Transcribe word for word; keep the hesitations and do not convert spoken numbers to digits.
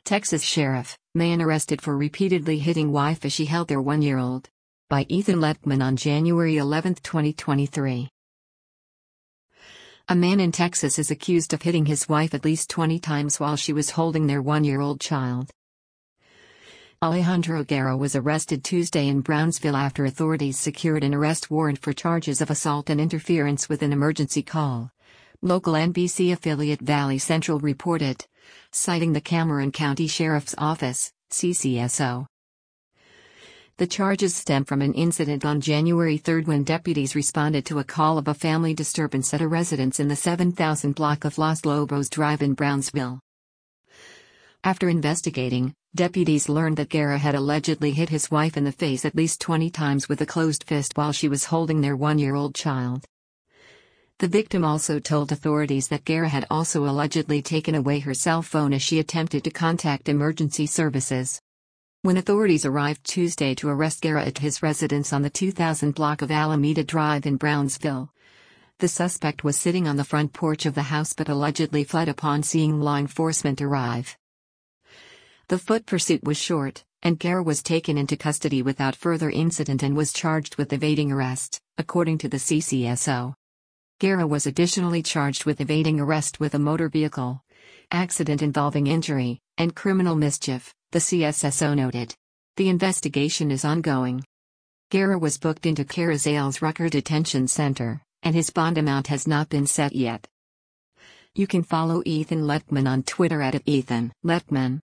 Texas Sheriff, man arrested for repeatedly hitting wife as she held their one-year-old. By Ethan Lettman on January eleventh, twenty twenty-three. A man in Texas is accused of hitting his wife at least twenty times while she was holding their one-year-old child. Alejandro Guerra was arrested Tuesday in Brownsville after authorities secured an arrest warrant for charges of assault and interference with an emergency call. Local N B C affiliate Valley Central reported, citing the Cameron County Sheriff's Office, C C S O. The charges stem from an incident on January third when deputies responded to a call of a family disturbance at a residence in the seven thousand block of Los Lobos Drive in Brownsville. After investigating, deputies learned that Guerra had allegedly hit his wife in the face at least twenty times with a closed fist while she was holding their one-year-old child. The victim also told authorities that Guerra had also allegedly taken away her cell phone as she attempted to contact emergency services. When authorities arrived Tuesday to arrest Guerra at his residence on the two thousand block of Alameda Drive in Brownsville, the suspect was sitting on the front porch of the house but allegedly fled upon seeing law enforcement arrive. The foot pursuit was short, and Guerra was taken into custody without further incident and was charged with evading arrest, according to the C C S O. Guerra was additionally charged with evading arrest with a motor vehicle accident involving injury, and criminal mischief, the C S S O noted. The investigation is ongoing. Guerra was booked into Carrizales Rucker Detention Center, and his bond amount has not been set yet. You can follow Ethan Lettman on Twitter at Ethan Lettman.